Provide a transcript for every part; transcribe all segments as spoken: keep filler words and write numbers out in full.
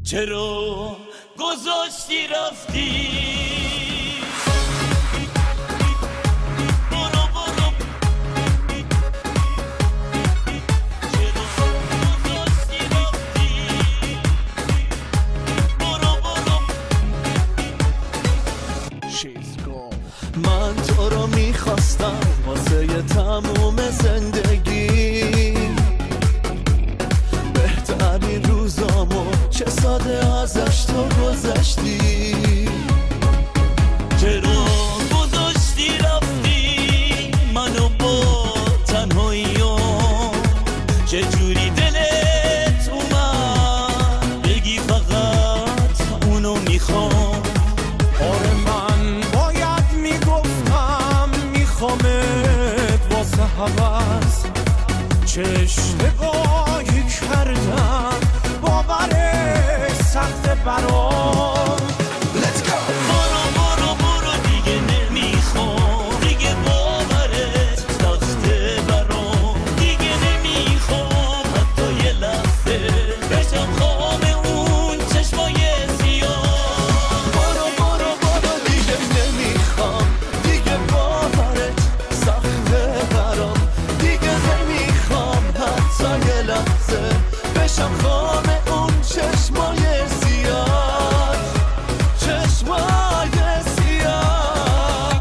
چرا گذاشتی رفتی برو برو چرا گذاشتی رفتی برو برو من تو رو میخواستم واسه تموم زندگی بهترین روزامو چه ساده ازش تو گذشتی چرا گذاشتی رفتی منو با تنهاییام چجوری دلت اومد بگی فقط اونو میخوام آره من باید میگفتم میخوامت واسه هوس چه اشتباهی کردم باورش سخته برام برو برو برو دیگه نمیخوام دیگه باورت سخته برام دیگه نمیخوام حتی یه لحظه بشم خام اون چشمای سیاه برو برو برو دیگه نمیخوام دیگه باورت سخته برام دیگه نمیخوام حتی یه لحظه بشم خام اون چشمای سیاه چشمای سیاه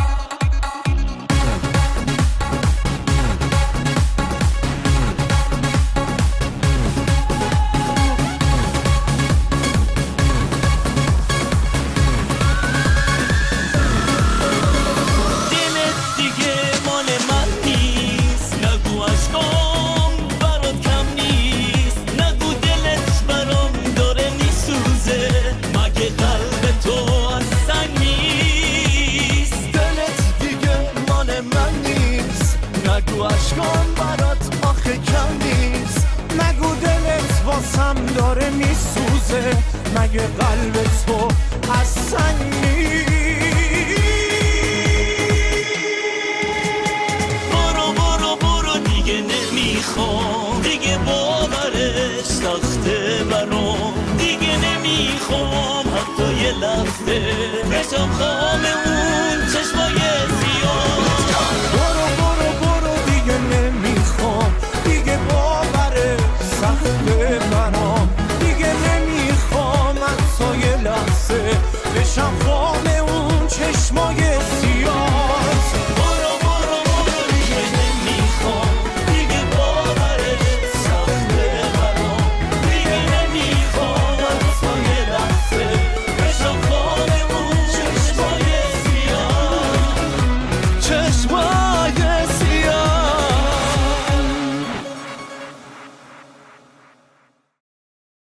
دلت دیگه مال من نیست نگو عشقام برات کم نیست نگو دلت برام داره میسوزه مگه قلب تو از سنگ نیست دلت دیگه مال من نیست نگو عشقام برات آخه کم نیست نگو دلت واسم داره میسوزه مگه قلب تو از سنگ نیست برو برو برو دیگه نمیخوام